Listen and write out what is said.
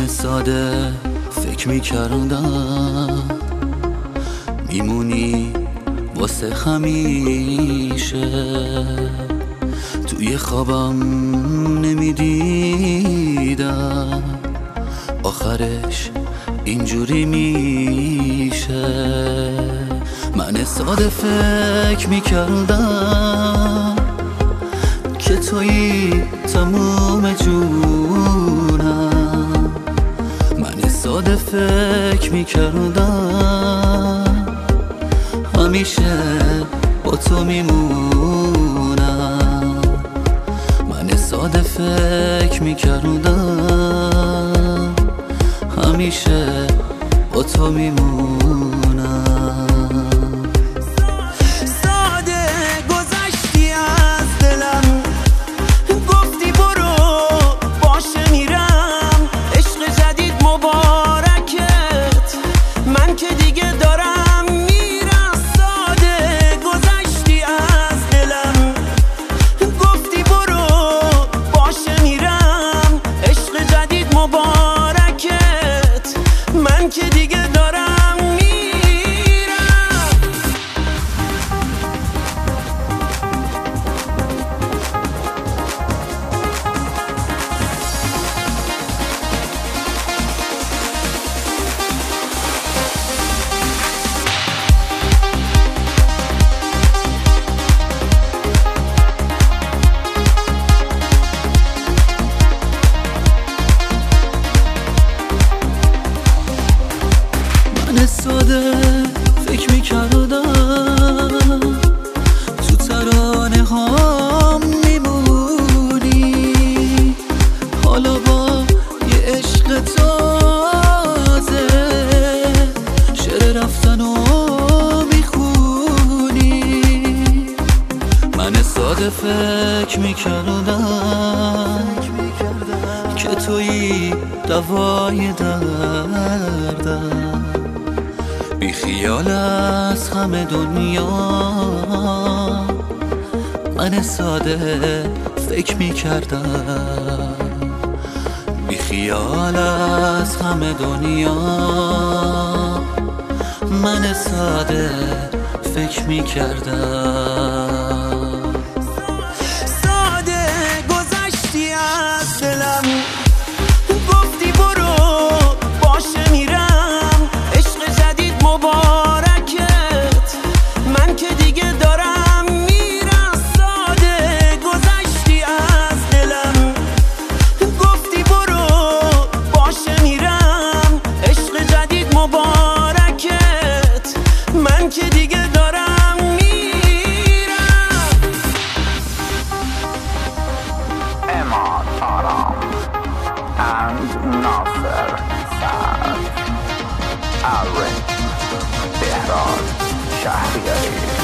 ساده فکر میکردم میمونی واسه همیشه، توی خوابم نمیدیدم آخرش اینجوری میشه. من ساده فکر میکردم که تویی تموم جونم، من ساده فکر میکردم همیشه با تو میمونم، من ساده فکر میکردم همیشه با تو میمونم. ساده فکر میکردم تو ترانه هام میمونی، حالا با یه عشق تازه شعر رفتن و میخونی. من ساده فکر میکردم که تویی دوای دردم، بی خیال از همه دنیا. من ساده فکر میکردم بی خیال از همه دنیا، من ساده فکر میکردم. ساده گذشتی از دلم، گفتی برو باشه میرم، عشق جدید مبارکت، من که دیگه دارم میرم. ساده گذشتی از دلم، گفتی برو باشه میرم، عشق جدید مبارکت، من که دیگه دارم میرم. اماد آرام and ناصر سعد، Alric بهراد شهریاری.